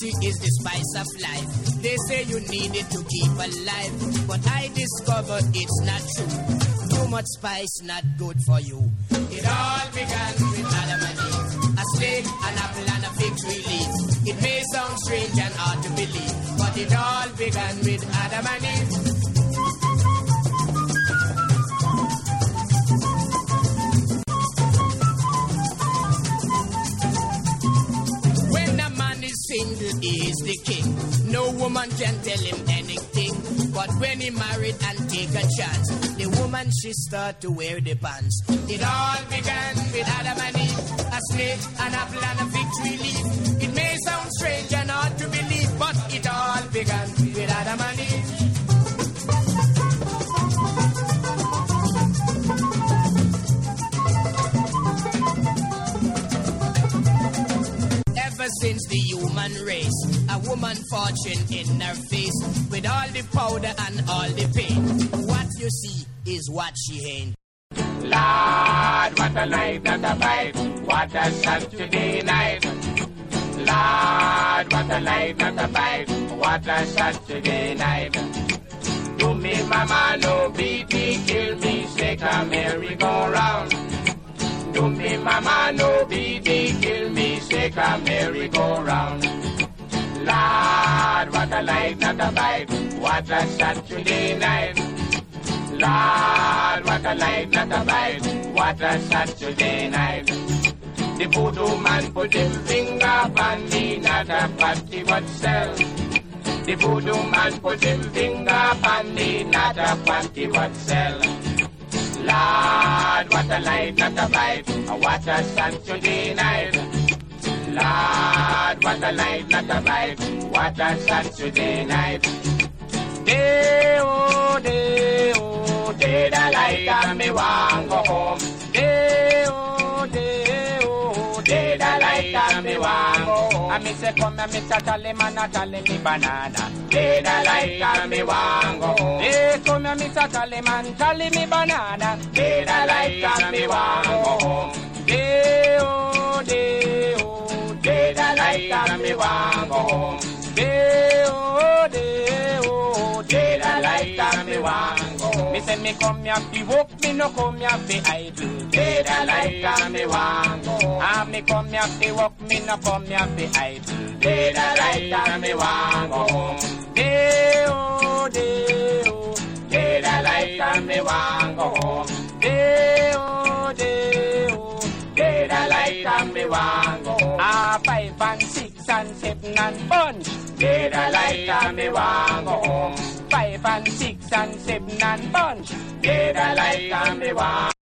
Beauty is the spice of life. They say you need it to keep alive, but I discover it's not true. Too much spice not good for you. It all began with Adam and Eve. A snake, an apple, and a fig tree leaf. It may sound strange and hard to believe, but it all began with Adam and Eve. Single is the king. No woman can tell him anything. But when he married and take a chance, the woman she start to wear the pants. It all began with Adam and Eve. A snake, an apple, and a fig tree leaf. It may sound strange and hard to believe, but it all began with Adam and Eve. Since the human race, a woman fortune in her face, with all the powder and all the pain. What you see is what she ain't. Lord, what a night and a bite, what a Saturday night. Lord, what a night and a bite, what a Saturday night. Do me mama no beaty, kill me, shake a merry-go-round. Do me mama no beaty, kill me, shake a merry-go-round. Lord, what a night, not a bite, what a Saturday night. Lord, what a night, not a bite, what a Saturday night. The voodoo man put him finger on me, not a party but sell. The voodoo man put him finger on me, not a party but sell. Lord, what a night, not a bite, what a Saturday night. Lord, what a night, not a bite, what a Saturday night. Day, oh, day, oh, day, the light and me want go home. Day, oh, day, oh, day, the light and me want go home. And me say, come and me tally man, a tally me banana. Day, the light and me want go home. Hey, come and me tally man, tally me banana. Day, the light and me want go home. Day, oh, day, oh, day, the light and me want go home. Day, oh, day, oh, day, the light and me want go home. Me say me come here fi work, me no come here fi idle. Day, the light and me want go home. Ah, me come here fi work, me no come here fi idle. Day, the light and me want go home. Day, oh, day, oh, day, the light and me want go home. Day, oh, day, oh, day, the light and me want go home. Ah, 5 and 6 and 7 and bunch. Day, the light and me want go home. 5 and 6 and 7 and bunch. Day, the light and me want.